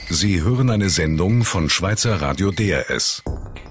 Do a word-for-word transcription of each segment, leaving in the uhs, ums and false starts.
Sie hören eine Sendung von Schweizer Radio D R S.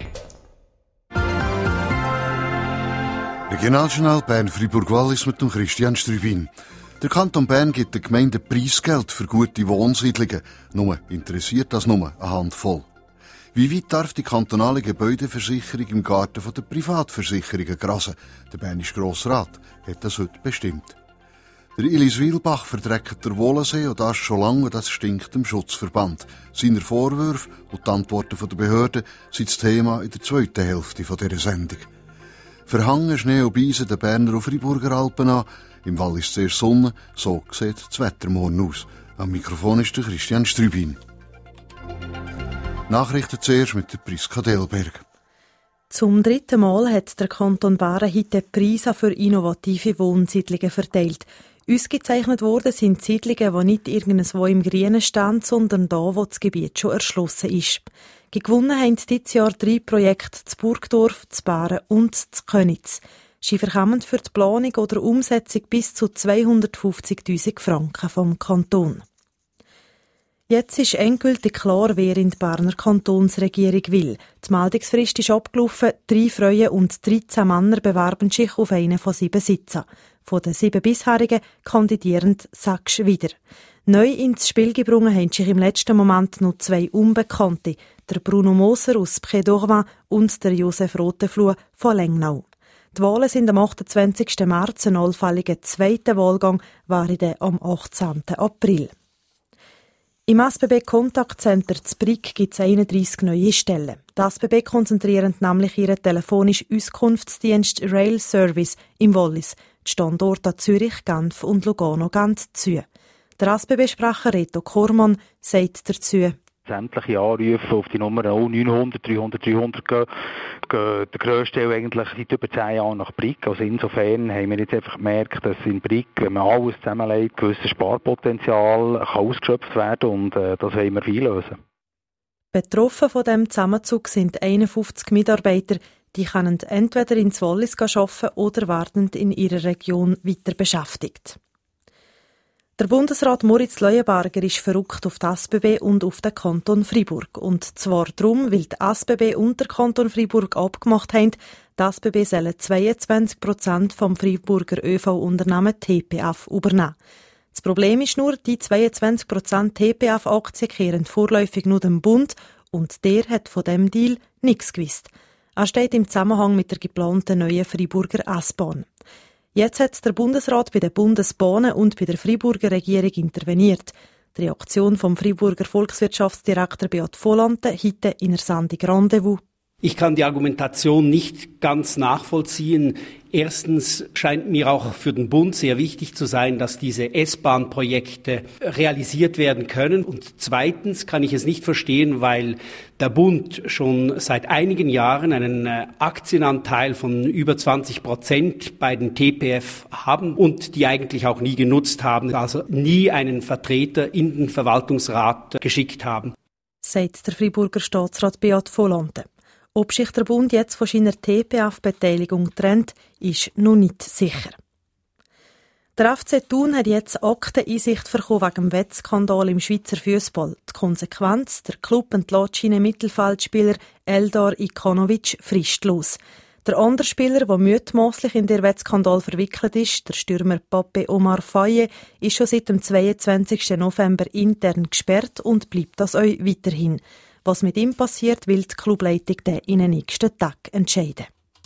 Regionaljournal Bern-Fribourg-Wallis mit dem Christian Strübin. Der Kanton Bern gibt den Gemeinden Preisgeld für gute Wohnsiedlungen. Nur interessiert das nur eine Handvoll. Wie weit darf die kantonale Gebäudeversicherung im Garten der Privatversicherungen grasen? Der Bernische Grossrat hat das heute bestimmt. Der Ilis Wielbach verträgt der Wohlensee und das schon lange, und das stinkt dem Schutzverband. Seine Vorwürfe und die Antworten der Behörden sind das Thema in der zweiten Hälfte dieser Sendung. Verhangen Schnee und Beisen den Berner und Freiburger Alpen an. Im Wallis zuerst Sonne, so sieht das Wetter morgen aus. Am Mikrofon ist der Christian Strübin. Nachrichten zuerst mit der Priska Delberg. Zum dritten Mal hat der Kanton Bern heute Preise für innovative Wohnsiedlungen verteilt. Ausgezeichnet worden sind Siedlungen, die nicht irgendwo im Grünen stehen, sondern da, wo das Gebiet schon erschlossen ist. Gewonnen haben dieses Jahr drei Projekte zu Burgdorf, zu Baren und zu Könitz. Sie verkommen für die Planung oder Umsetzung bis zu zweihundertfünfzigtausend Franken vom Kanton. Jetzt ist endgültig klar, wer in die Berner Kantonsregierung will. Die Meldungsfrist ist abgelaufen, drei Frauen und dreizehn Männer bewerben sich auf einen von sieben Sitzen. Von den sieben bisherigen kandidieren sechs wieder. Neu ins Spiel gebracht haben sich im letzten Moment noch zwei Unbekannte, der Bruno Moser aus Près-d'Orvin und der Josef Rotenfluh von Lengnau. Die Wahlen sind am achtundzwanzigsten März, ein allfälliger zweiter Wahlgang wäre dann am achtzehnten April. Im S B B Kontaktcenter Zbrig gibt es einunddreissig neue Stellen. Die S B B konzentrieren nämlich ihren telefonischen Auskunftsdienst Rail Service im Wallis, die Standorte Zürich, Genf und Lugano gehen zu. Der S B B-Sprecher Reto Kormann sagt dazu: Sämtliche Anrufe auf die Nummer neunhundert, dreihundert, dreihundert gehen, gehen der grösste Teil eigentlich seit über zehn Jahren nach Brig. Also insofern haben wir jetzt einfach gemerkt, dass in Brig, wenn man alles zusammenlegt, gewisses Sparpotenzial kann ausgeschöpft werden und äh, das wollen wir einlösen. Betroffen von diesem Zusammenzug sind einundfünfzig Mitarbeiter, die können entweder ins Wallis arbeiten oder werden in ihrer Region weiter beschäftigt. Der Bundesrat Moritz Leuenberger ist verrückt auf die S B B und auf den Kanton Freiburg. Und zwar darum, weil die S B B und der Kanton Freiburg abgemacht haben, die S B B sollen zweiundzwanzig Prozent vom Freiburger Ö V-Unternehmen T P F übernehmen. Das Problem ist nur, die zweiundzwanzig Prozent T P F-Aktien kehren vorläufig nur dem Bund und der hat von dem Deal nichts gewusst. Er steht im Zusammenhang mit der geplanten neuen Freiburger S-Bahn. Jetzt hat der Bundesrat bei den Bundesbahnen und bei der Freiburger Regierung interveniert. Die Reaktion vom Freiburger Volkswirtschaftsdirektor Beat Volante heute in der Sendung Rendezvous. Ich kann die Argumentation nicht ganz nachvollziehen. Erstens scheint mir auch für den Bund sehr wichtig zu sein, dass diese S-Bahn-Projekte realisiert werden können. Und zweitens kann ich es nicht verstehen, weil der Bund schon seit einigen Jahren einen Aktienanteil von über zwanzig Prozent bei den T P F haben und die eigentlich auch nie genutzt haben, also nie einen Vertreter in den Verwaltungsrat geschickt haben. Sagt der Freiburger Staatsrat Beat Volante. Ob sich der Bund jetzt von seiner T P F-Beteiligung trennt, ist noch nicht sicher. Der F C Thun hat jetzt Akteneinsicht bekommen wegen dem Wettskandal im Schweizer Fußball. Die Konsequenz: der Club entlässt seinen Mittelfeldspieler Eldar Ikanovic fristlos. Der andere Spieler, der mutmaßlich in den Wettskandal verwickelt ist, der Stürmer Pape Omar Faye, ist schon seit dem zweiundzwanzigsten November intern gesperrt und bleibt das auch weiterhin. Was mit ihm passiert, will die Clubleitung dann in den nächsten Tagen entscheiden.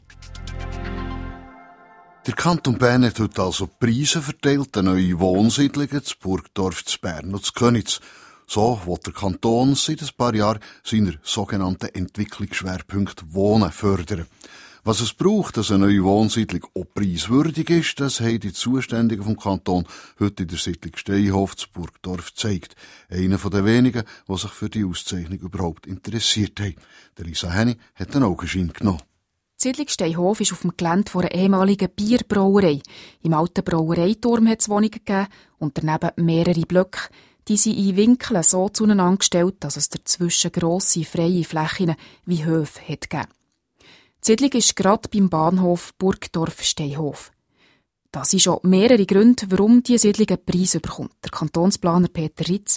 Der Kanton Bern hat heute also Preise verteilt an neue Wohnsiedlungen zu Burgdorf, zu Bern und zu Könitz. So will der Kanton seit ein paar Jahren seine sogenannten Entwicklungsschwerpunkte Wohnen fördern. Was es braucht, dass eine neue Wohnsiedlung auch preiswürdig ist, das haben die Zuständigen vom Kanton heute in der Siedlung Steinhof zu Burgdorf gezeigt. Einer von den wenigen, die sich für die Auszeichnung überhaupt interessiert haben. Der Lisa Henny hat einen Augenschein genommen. Die Siedlung Steinhof ist auf dem Gelände einer ehemaligen Bierbrauerei. Im alten Brauereiturm hat es Wohnungen gegeben und daneben mehrere Blöcke. Die sind in Winkeln so zueinander gestellt, dass es dazwischen grosse, freie Flächen wie Höfe hat gegeben. Die Siedlung ist gerade beim Bahnhof Burgdorf-Steinhof. Das sind schon mehrere Gründe, warum diese Siedlung einen Preis bekommt. Der Kantonsplaner Peter Ritz.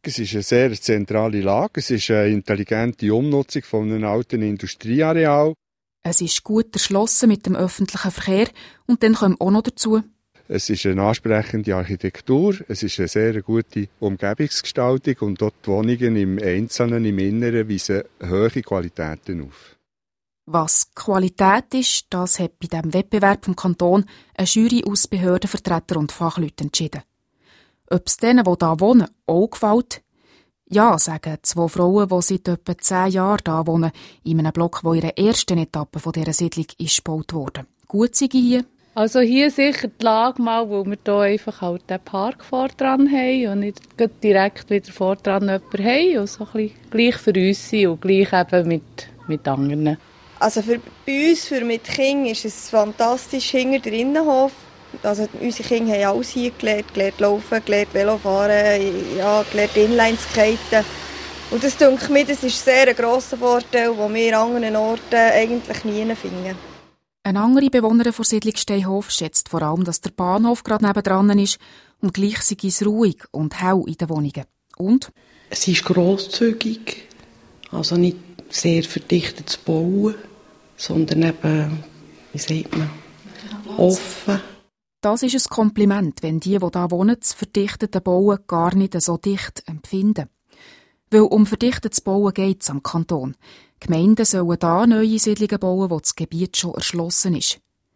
Es ist eine sehr zentrale Lage. Es ist eine intelligente Umnutzung von einem alten Industrieareal. Es ist gut erschlossen mit dem öffentlichen Verkehr und dann kommt auch noch dazu: Es ist eine ansprechende Architektur, es ist eine sehr gute Umgebungsgestaltung und dort die Wohnungen im Einzelnen, im Inneren weisen hohe Qualitäten auf. Was Qualität ist, das hat bei diesem Wettbewerb vom Kanton eine Jury aus Behördenvertretern und Fachleuten entschieden. Ob es denen, die hier wohnen, auch gefällt? Ja, sagen zwei Frauen, die seit etwa zehn Jahren hier wohnen, in einem Block, der in der ersten Etappe dieser Siedlung ist gebaut wurde. Gut sei hier. Also hier sicher die Lage mal, wo wir hier einfach halt den Park vor dran haben und nicht direkt wieder vor dran jemanden haben und so ein bisschen gleich für uns sind und gleich eben mit, mit anderen. Also für, bei uns, für mit Kindern, ist es fantastisch hinter der Innenhof. Also unsere Kinder haben alles hier gelernt, gelernt laufen, gelernt Velofahren, ja, gelernt Inlineskaten. Und das denke mir, das ist sehr ein grosser Vorteil, den wir an anderen Orten eigentlich nie finden. Eine andere Bewohnerin der Siedlung Steinhof schätzt vor allem, dass der Bahnhof gerade nebendran ist und gleich sei es ruhig und hell in den Wohnungen. Und? Es ist grosszügig, also nicht sehr verdichtet zu bauen, sondern eben, wie sagt man, offen. Das ist ein Kompliment, wenn die, die hier wohnen, das verdichtete Bauen gar nicht so dicht empfinden. Weil um verdichtetes Bauen geht es am Kanton. Gemeinden sollen hier neue Siedlungen bauen, wo das Gebiet schon erschlossen ist.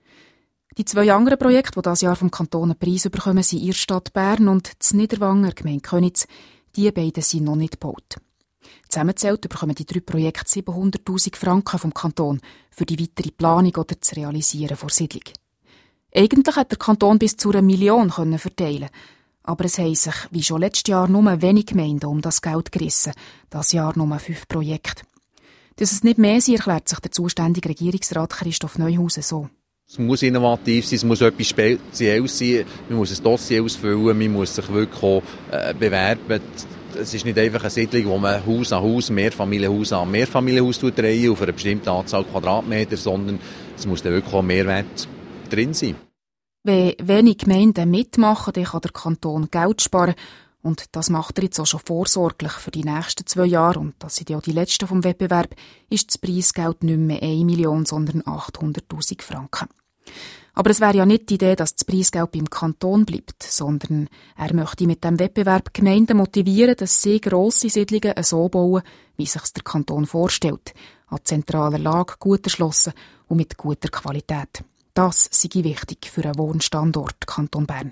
Die zwei anderen Projekte, die dieses Jahr vom Kanton einen Preis bekommen, sind in der Stadt Bern und das Niederwanger, Gemeinde Köniz. Die beiden sind noch nicht gebaut. Zusammengezählt bekommen die drei Projekte siebenhunderttausend Franken vom Kanton für die weitere Planung oder das Realisieren der Siedlung. Eigentlich hätte der Kanton bis zu einer Million können verteilen, aber es haben sich, wie schon letztes Jahr, nur wenig Gemeinden um das Geld gerissen. Dieses Jahr nur fünf Projekte. Dass es nicht mehr sind, erklärt sich der zuständige Regierungsrat Christoph Neuhausen so. Es muss innovativ sein, es muss etwas Spezielles sein, man muss ein Dossier ausfüllen, man muss sich wirklich auch, äh, bewerben. Es ist nicht einfach eine Siedlung, wo man Haus an Haus, Mehrfamilienhaus an Mehrfamilienhaus drehen auf eine bestimmte Anzahl Quadratmeter, sondern es muss dann wirklich auch Mehrwert drin sein. Wenn wenig Gemeinden mitmachen, dann kann der Kanton Geld sparen. Und das macht er jetzt auch schon vorsorglich für die nächsten zwei Jahre. Und das sind ja die letzten vom Wettbewerb, ist das Preisgeld nicht mehr eine Million, sondern achthunderttausend Franken. Aber es wäre ja nicht die Idee, dass das Preisgeld beim Kanton bleibt, sondern er möchte mit dem Wettbewerb Gemeinden motivieren, dass sie grosse Siedlungen so bauen, wie sich der Kanton vorstellt. An zentraler Lage, gut erschlossen und mit guter Qualität. Das sei wichtig für einen Wohnstandort Kanton Bern.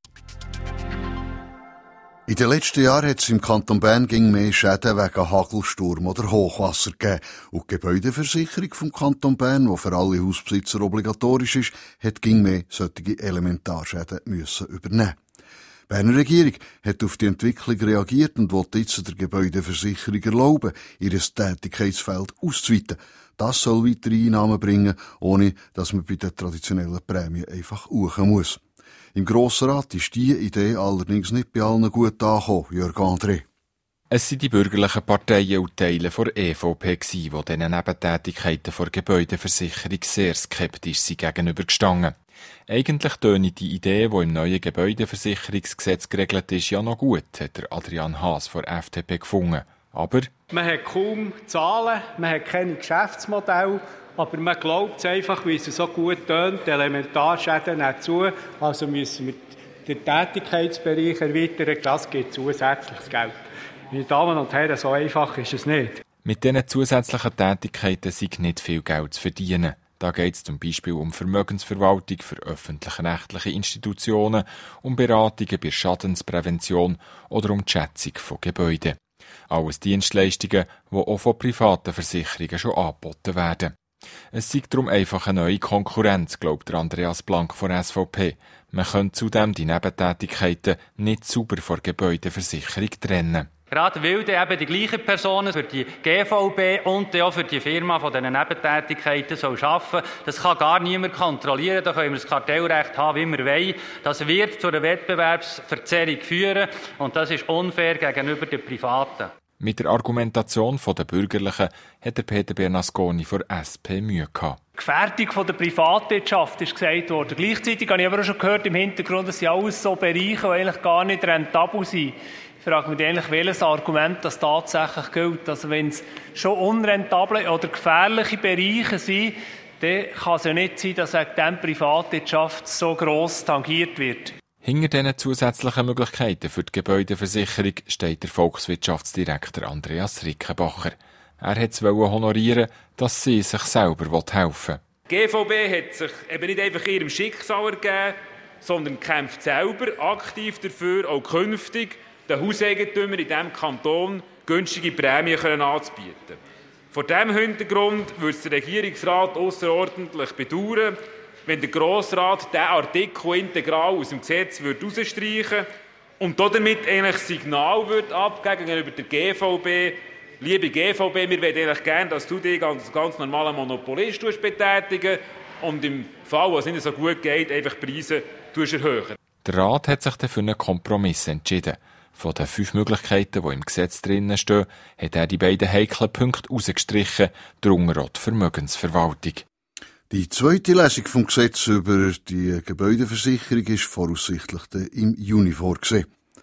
In den letzten Jahren hat es im Kanton Bern ging mehr Schäden wegen Hagelsturm oder Hochwasser gegeben. Und die Gebäudeversicherung vom Kanton Bern, die für alle Hausbesitzer obligatorisch ist, hat ging mehr solche Elementarschäden müssen übernehmen. Die Berner Regierung hat auf die Entwicklung reagiert und wollte jetzt der Gebäudeversicherung erlauben, ihr Tätigkeitsfeld auszuweiten. Das soll weitere Einnahmen bringen, ohne dass man bei den traditionellen Prämien einfach hoch muss. Im Grossen Rat ist diese Idee allerdings nicht bei allen gut angekommen, Jörg André. Es sind die bürgerlichen Parteien und Teile der E V P, die diesen Nebentätigkeiten der Gebäudeversicherung sehr skeptisch sind gegenübergestanden. Eigentlich töne die Idee, die im neuen Gebäudeversicherungsgesetz geregelt ist, ja noch gut, hat der Adrian Haas von der F D P gefunden. Aber man hat kaum Zahlen, man hat keine Geschäftsmodelle, aber man glaubt es einfach, weil es so gut tönt, die Elementarschäden nicht zu, also müssen wir den Tätigkeitsbereich erweitern, das gibt zusätzliches Geld. Meine Damen und Herren, so einfach ist es nicht. Mit diesen zusätzlichen Tätigkeiten sei nicht viel Geld zu verdienen. Da geht es zum Beispiel um Vermögensverwaltung für öffentlich-rechtliche Institutionen, um Beratungen bei Schadensprävention oder um die Schätzung von Gebäuden. Alles Dienstleistungen, die auch von privaten Versicherungen schon angeboten werden. Es sei darum einfach eine neue Konkurrenz, glaubt Andreas Blank von S V P. Man könnte zudem die Nebentätigkeiten nicht sauber von der Gebäudeversicherung trennen. Gerade weil dann eben die gleichen Personen für die G V B und auch für die Firma von diesen Nebentätigkeiten soll arbeiten. Das kann gar niemand kontrollieren. Da können wir das Kartellrecht haben, wie wir wollen. Das wird zu einer Wettbewerbsverzerrung führen und das ist unfair gegenüber den Privaten. Mit der Argumentation der Bürgerlichen hat der Peter Bernasconi von S P Mühe gehabt. Gefährdung von der Privatwirtschaft ist gesagt worden. Gleichzeitig habe ich aber auch schon gehört im Hintergrund, dass sie alles so Bereiche, die eigentlich gar nicht rentabel sind. frage mich eigentlich, welches Argument das tatsächlich gilt. Also wenn es schon unrentable oder gefährliche Bereiche sind, dann kann es ja nicht sein, dass wegen dem Privatwirtschaft so gross tangiert wird. Hinter diesen zusätzlichen Möglichkeiten für die Gebäudeversicherung steht der Volkswirtschaftsdirektor Andreas Rickenbacher. Er wollte es honorieren, dass sie sich selber helfen will. Die G V B hat sich eben nicht einfach ihrem Schicksal ergeben, sondern kämpft selber aktiv dafür, auch künftig den Hauseigentümern in diesem Kanton günstige Prämien anzubieten. Vor diesem Hintergrund würde es der Regierungsrat ausserordentlich bedauern, wenn der Grossrat diesen Artikel integral aus dem Gesetz herausstreichen würde und damit eigentlich ein Signal würde abgeben gegenüber der G V B. Liebe G V B, wir wollen eigentlich gerne, dass du dich als ganz normaler Monopolist betätigen und im Fall, was nicht so gut geht, einfach Preise erhöhen. Der Rat hat sich dann für einen Kompromiss entschieden. Von den fünf Möglichkeiten, die im Gesetz drinnen stehen, hat er die beiden heiklen Punkte herausgestrichen, darunter auch die Vermögensverwaltung. Die zweite Lesung vom Gesetz über die Gebäudeversicherung ist voraussichtlich im Juni vorgesehen.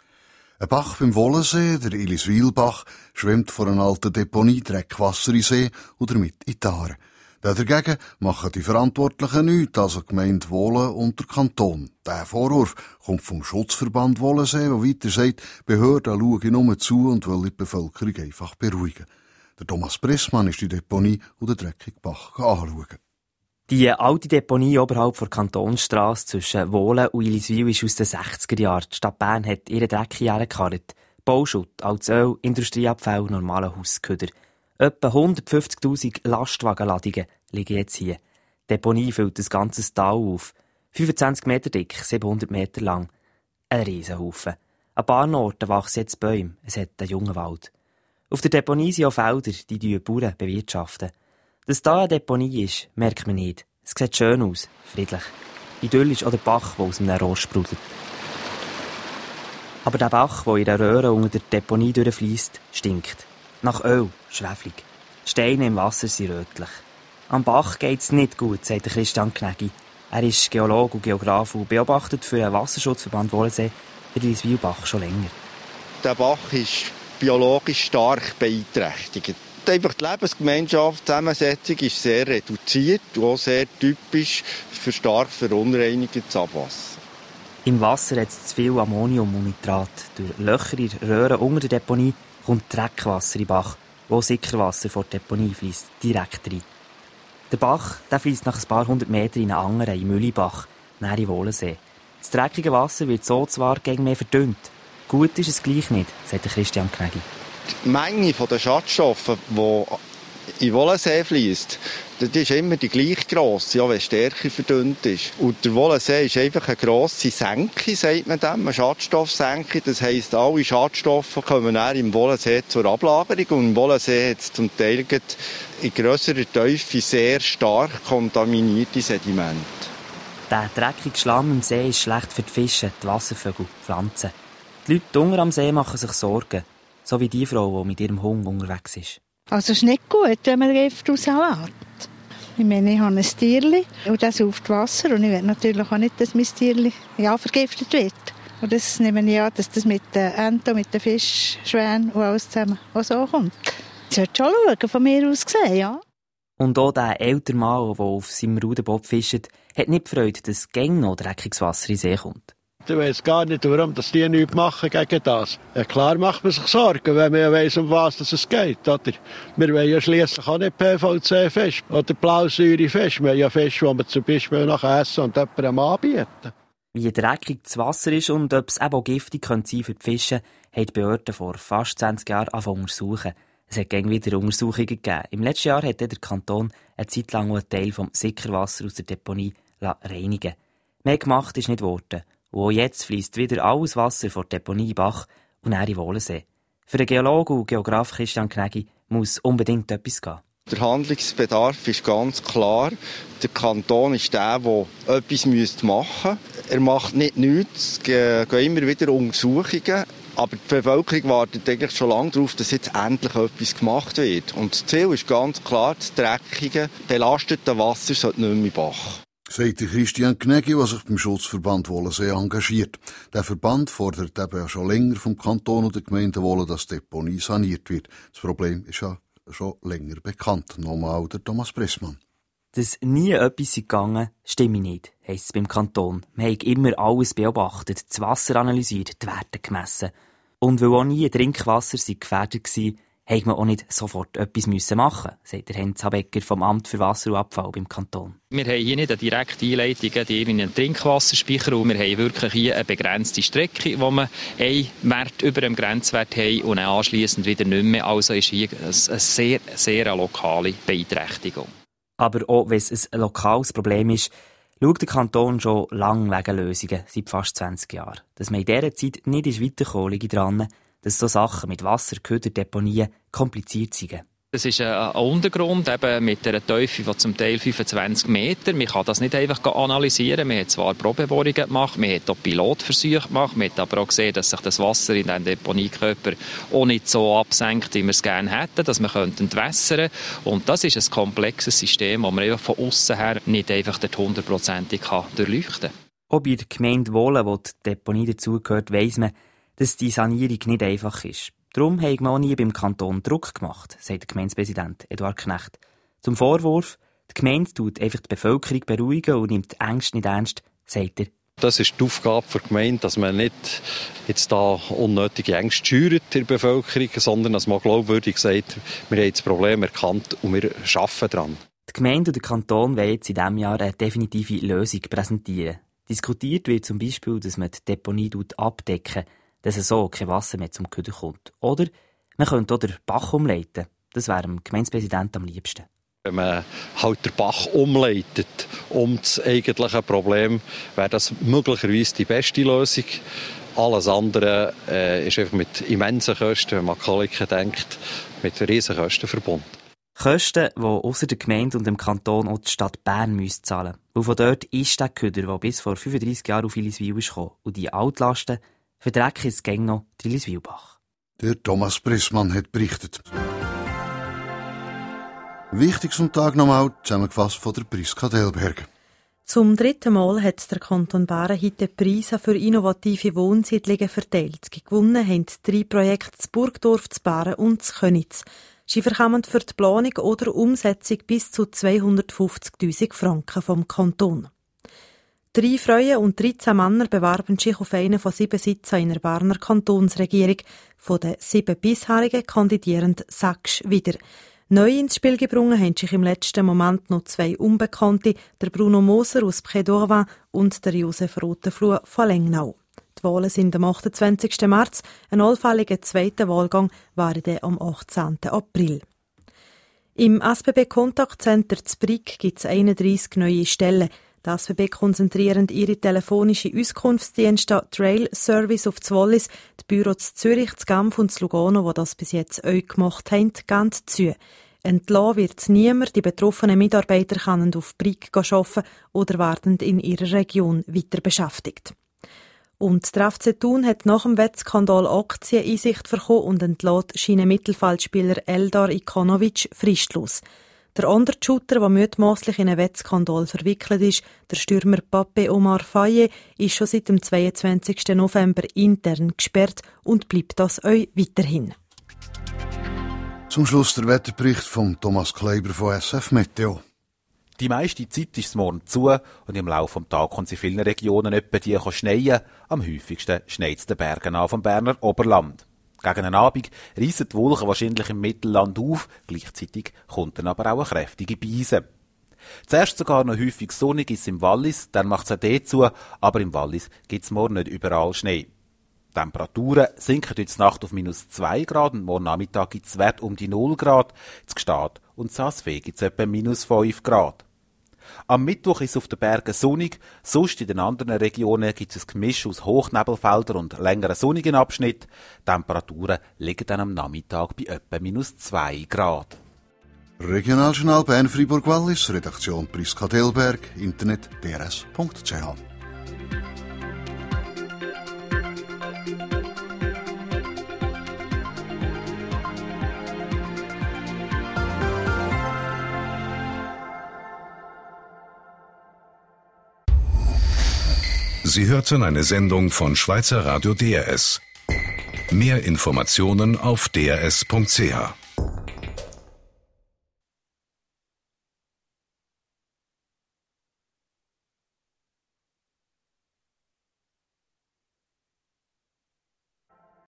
Ein Bach beim Wollensee, der Illiswilbach, schwemmt vor einer alten Deponie Dreckwasser in See oder mit in die Aare. Dagegen machen die Verantwortlichen nichts, also die Gemeinde Wohlen und der Kanton. Der Vorwurf kommt vom Schutzverband Wollensee, der weiter sagt, Behörden schauen nur zu und wollen die Bevölkerung einfach beruhigen. Der Thomas Pressmann ist die Deponie und den dreckigen Bach anschauen. Die alte Deponie oberhalb der Kantonsstrasse zwischen Wohlen und Illiswil ist aus den sechziger Jahren. Die Stadt Bern hat ihre Dreck hergekarrt. Bauschutt, altes Öl, Industrieabfall, normale Hausköder. Etwa hundertfünfzigtausend Lastwagenladungen liegen jetzt hier. Die Deponie füllt das ganze Tal auf. fünfundzwanzig Meter dick, siebenhundert Meter lang. Ein Riesenhaufen. An ein paar Orten wachsen jetzt Bäume. Es hat einen jungen Wald. Auf der Deponie sind auch Felder, die die Bauern bewirtschaften. Dass da eine Deponie ist, merkt man nicht. Es sieht schön aus, friedlich. Idyllisch auch der Bach, der aus einem Rohr sprudelt. Aber der Bach, der in der Röhre unter der Deponie durchfliesst, stinkt. Nach Öl, schweflig. Steine im Wasser sind rötlich. Am Bach geht's nicht gut, sagt Christian Knägi. Er ist Geologe und Geograf und beobachtet für den Wasserschutzverband Wollensee den Illiswilbach schon länger. Der Bach ist biologisch stark beeinträchtigt. Einfach die Lebensgemeinschaft, die Zusammensetzung ist sehr reduziert und auch sehr typisch für stark verunreinigtes Abwasser. Im Wasser hat es zu viel Ammonium und Nitrat. Durch Löcher in der Röhre unter der Deponie kommt Dreckwasser in den Bach, wo Sickerwasser vor der Deponie fließt, direkt rein. Der Bach fließt nach ein paar hundert Metern in einen anderen, in Mühlibach, nahe in Wohlensee. Das dreckige Wasser wird so zwar gegen mehr verdünnt. Gut ist es gleich nicht, sagt Christian Knägi. Die Menge der Schadstoffe, die in Wollensee fließt, die ist immer die gleich grosse, auch wenn stärker verdünnt ist. Und der Wollensee ist einfach eine grosse Senke, sagt man dem, eine Schadstoffsenke. Das heisst, alle Schadstoffe kommen dann im Wollensee zur Ablagerung. Und im Wollensee hat es zum Teil in grösserer Tiefe sehr stark kontaminierte Sedimente. Der dreckige Schlamm im See ist schlecht für die Fische, die Wasservögel, die Pflanzen. Die Leute unten am See machen sich Sorgen. So wie die Frau, die mit ihrem Hund unterwegs ist. Also es ist nicht gut, wenn man Gift rauslässt. Ich meine, ich habe ein Tierchen und das sauft Wasser. Und ich will natürlich auch nicht, dass mein Tierchen ja, vergiftet wird. Und das nehme ich an, dass das mit den Enten, mit den Fischschwänen und alles zusammen auch so kommt. Das sollte schon schauen, von mir aus gesehen, ja. Und auch der ältere Mann, der auf seinem Ruderboot fischt, hat nicht die Freude, dass gäng noch dreckiges Wasser in den See kommt. Ich weiss gar nicht, warum dass die nichts machen gegen das. Ja, klar macht man sich Sorgen, wenn man ja weiss, um was es geht. Oder? Wir wollen ja schliesslich auch nicht P V C-Fisch oder Blausäure-Fisch. Wir haben ja Fisch, die wir zum Beispiel noch essen und jemandem anbieten. Wie dreckig das Wasser ist und ob es eben auch giftig sein könnte für die Fische, haben die Behörden vor fast zwanzig Jahren angefangen zu untersuchen. Es hat gängig wieder Untersuchungen gegeben. Im letzten Jahr hat der Kanton eine Zeit lang einen Teil vom Sickerwasser aus der Deponie reinigen lassen. Mehr gemacht ist nicht worden. Und jetzt fließt wieder alles Wasser vor der Deponie Bach und dann in Wohlensee. Für den Geologen und Geograf Christian Knägi muss unbedingt etwas gehen. Der Handlungsbedarf ist ganz klar. Der Kanton ist der, der etwas machen müsste. Er macht nicht nichts, es gehen immer wieder Untersuchungen. Aber die Bevölkerung wartet eigentlich schon lange darauf, dass jetzt endlich etwas gemacht wird. Und das Ziel ist ganz klar, das dreckige, belastete Wasser sollte nicht mehr in den Bach. sagt Christian Gnegi, der sich beim Schutzverband Wohlensee engagiert. Der Verband fordert eben ja schon länger vom Kanton und der Gemeinde Wohlen, dass die Deponie saniert wird. Das Problem ist ja schon länger bekannt. Nochmal der Thomas Pressmann. Dass nie etwas gegangen ist, stimme nicht, heisst es beim Kanton. Wir haben immer alles beobachtet, das Wasser analysiert, die Werte gemessen. Und weil auch nie Trinkwasser gefährdet war, musste man auch nicht sofort etwas machen müssen, sagt der Heinz Habecker vom Amt für Wasser und Abfall beim Kanton. Wir haben hier nicht eine direkte Einleitung in einen Trinkwasserspeicher und wir haben wirklich hier eine begrenzte Strecke, wo wir einen Wert über dem Grenzwert haben und dann anschliessend wieder nicht mehr. Also ist hier eine sehr, sehr lokale Beeinträchtigung. Aber auch wenn es ein lokales Problem ist, schaut der Kanton schon lange wegen Lösungen, seit fast zwanzig Jahren. Dass man in dieser Zeit nicht weiterkommen, liegt daran, dass so Sachen mit Wasser, Köder, Deponien kompliziert sind. Das ist ein Untergrund eben mit einer Tiefe von zum Teil fünfundzwanzig Meter. Man kann das nicht einfach analysieren. Man hat zwar Probebohrungen gemacht, man hat auch Pilotversuche gemacht, man hat aber auch gesehen, dass sich das Wasser in den Deponiekörper auch nicht so absenkt, wie wir es gerne hätten, dass man entwässern könnte. Und das ist ein komplexes System, das man einfach von außen her nicht einfach hundertprozentig durchleuchten kann. Auch bei der Gemeinde Wohlen, wo die Deponie dazugehört, weiss man, dass die Sanierung nicht einfach ist. Darum hat man auch nie beim Kanton Druck gemacht, sagt der Gemeindepräsident Eduard Knecht. Zum Vorwurf, die Gemeinde tut einfach die Bevölkerung beruhigen und nimmt die Ängste nicht ernst, sagt er. Das ist die Aufgabe der Gemeinde, dass man nicht jetzt da unnötige Ängste schürt in der Bevölkerung, sondern dass man glaubwürdig sagt, wir haben das Problem erkannt und wir arbeiten daran. Die Gemeinde und der Kanton wollen jetzt in diesem Jahr eine definitive Lösung präsentieren. Diskutiert wird zum Beispiel, dass man die Deponie abdecken, dass so kein Wasser mehr zum Köder kommt. Oder man könnte auch den Bach umleiten. Das wäre dem Gemeindepräsidenten am liebsten. Wenn man halt den Bach umleitet um das eigentliche Problem, wäre das möglicherweise die beste Lösung. Alles andere äh, ist einfach mit immensen Kosten, wenn man an Koliken denkt, mit riesigen Kosten verbunden. Kosten, die ausser der Gemeinde und dem Kanton auch die Stadt Bern zahlen müssen. Weil von dort ist der Köder, der bis vor fünfunddreissig Jahren auf Williswil kam. Und die Altlasten verdrecken es gäng noch die Williswilbach. Der Thomas Pressmann hat berichtet. Wichtig zum Tag nochmal, zusammengefasst von der Priska Delberg. Zum dritten Mal hat der Kanton Bären heute Preise für innovative Wohnsiedlungen verteilt. Gewonnen haben drei Projekte in Burgdorf, in Bären und in Köniz. Sie verkamen für die Planung oder Umsetzung bis zu zweihundertfünfzigtausend Franken vom Kanton. Drei Frauen und dreizehn Männer bewarben sich auf einen von sieben Sitzen in der Berner Kantonsregierung. Von den sieben bisherigen kandidieren sechs wieder. Neu ins Spiel gebracht haben sich im letzten Moment noch zwei Unbekannte, der Bruno Moser aus Prédorvin und der Josef Rotenfluh von Lengnau. Die Wahlen sind am achtundzwanzigsten März, ein allfälliger zweiter Wahlgang wäre dann am achtzehnten April. Im S B B-Kontaktcenter Zbrig gibt es einunddreissig neue Stellen. Die S B B konzentrieren ihre telefonische Auskunftsdienste Trail Service auf das Wallis, die Büros zu Zürich, zu Genf und zu Lugano, die das bis jetzt auch gemacht haben, gehen zu. Entlassen wird niemand, die betroffenen Mitarbeiter können auf Brig arbeiten oder werden in ihrer Region weiter beschäftigt. Und der F C Thun hat nach dem Wettskandal Aktieneinsicht bekommen und entlässt Schienenmittelfeldspieler Eldar Ikonovic fristlos. Der andere Shooter, der mutmaßlich in einen Wettskandal verwickelt ist, der Stürmer Pape Omar Faye, ist schon seit dem zweiundzwanzigsten November intern gesperrt und bleibt das auch weiterhin. Zum Schluss der Wetterbericht von Thomas Kleiber von S F Meteo. Die meiste Zeit ist es morgen zu und im Laufe des Tages kommt es in vielen Regionen etwa die schneien. Am häufigsten schneit es den Bergen an vom Berner Oberland. Gegen den Abend reissen die Wolken wahrscheinlich im Mittelland auf, gleichzeitig kommt dann aber auch eine kräftige Beise. Zuerst sogar noch häufig sonnig ist es im Wallis, dann macht es auch dort zu, aber im Wallis gibt es morgen nicht überall Schnee. Die Temperaturen sinken heute Nacht auf minus zwei Grad und morgen Nachmittag gibt es Wert um die null Grad, zu Gstaad und zu Asfee gibt es etwa minus fünf Grad. Am Mittwoch ist es auf den Bergen sonnig, sonst in den anderen Regionen gibt es ein Gemisch aus Hochnebelfeldern und längeren sonnigen Abschnitten. Die Temperaturen liegen dann am Nachmittag bei etwa minus zwei Grad. Regionaljournal Bern Freiburg Wallis, Redaktion Priska Delberg, Internet d r s punkt c h. Sie hörten eine Sendung von Schweizer Radio D R S. Mehr Informationen auf d r s punkt c h.